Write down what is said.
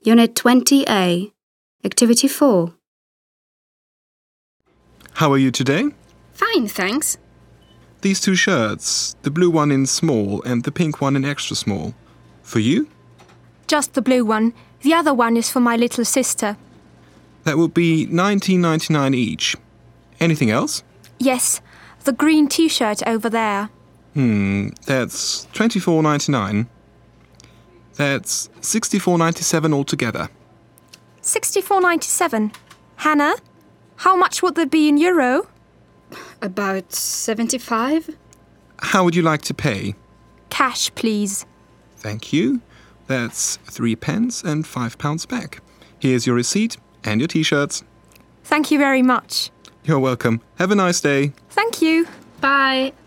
Unit 20A, Activity 4. How are you today? Fine, thanks. These two shirts, the blue one in small and the pink one in extra small. For you? Just the blue one. The other one is for my little sister. That would be $19.99 each. Anything else? Yes, the green T-shirt over there. That's $24.99. That's $64.97 altogether. $64.97. Hannah, how much would that be in euro? About 75? How would you like to pay? Cash, please. Thank you. That's 3 pence and £5 back. Here's your receipt and your T-shirts. Thank you very much. You're welcome. Have a nice day. Thank you. Bye.